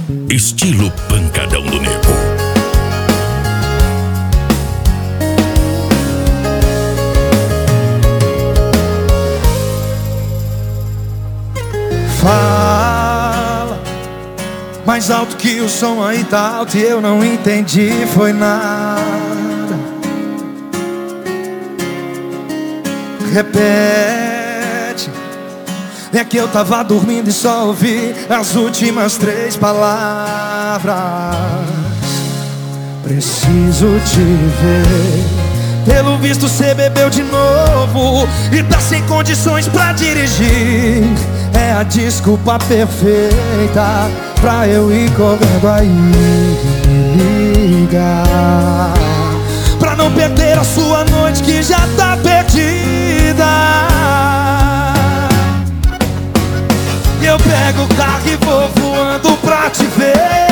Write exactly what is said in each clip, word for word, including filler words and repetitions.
estilo pancadão do nego. Fala mais alto que o som aí tá alto e eu não entendi, foi nada. Repete. É que eu tava dormindo e só ouvi as últimas três palavras. Preciso te ver. Pelo visto cê bebeu de novo e tá sem condições pra dirigir. É a desculpa perfeita pra eu ir correndo aí e me ligar, pra não perder a sua noite que já tá perdida. E eu pego o carro e vou voando pra te ver.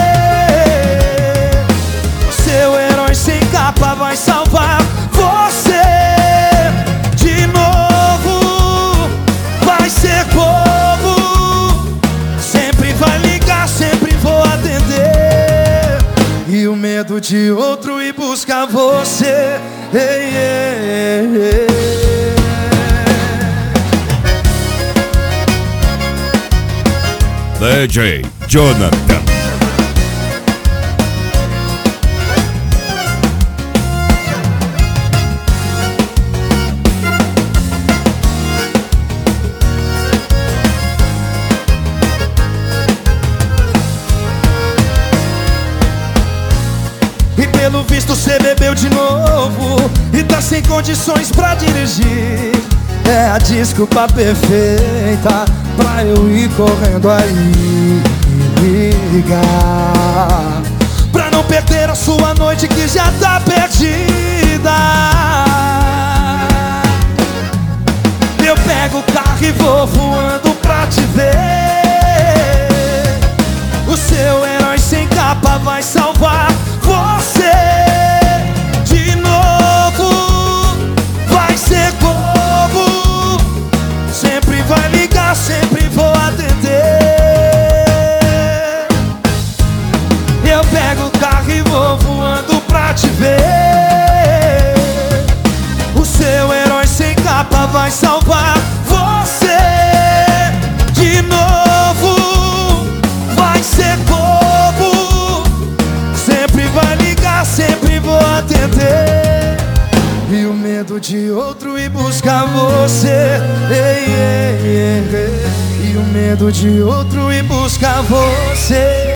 Seu herói sem capa vai salvar você. De novo vai ser bobo. Sempre vai ligar, sempre vou atender. E o medo de outro ir buscar você. Ei, ei, ei. D J Jonathan. E pelo visto cê bebeu de novo e tá sem condições pra dirigir. É a desculpa perfeita pra eu ir correndo aí e ligar, pra não perder a sua noite que já tá perdida. Eu pego o carro e vou voando pra te ver. O seu herói sem capa vai salvar você. De novo vai ser bobo. Sempre vai ligar, sempre vou atender. Eu pego o carro e vou voando pra te ver. O seu herói sem capa vai salvar você. De novo vai ser bobo. Sempre vai ligar, sempre vou atender. E o medo de outro ir buscar você. Ei, ei, ei, ei. E o medo de outro ir buscar você.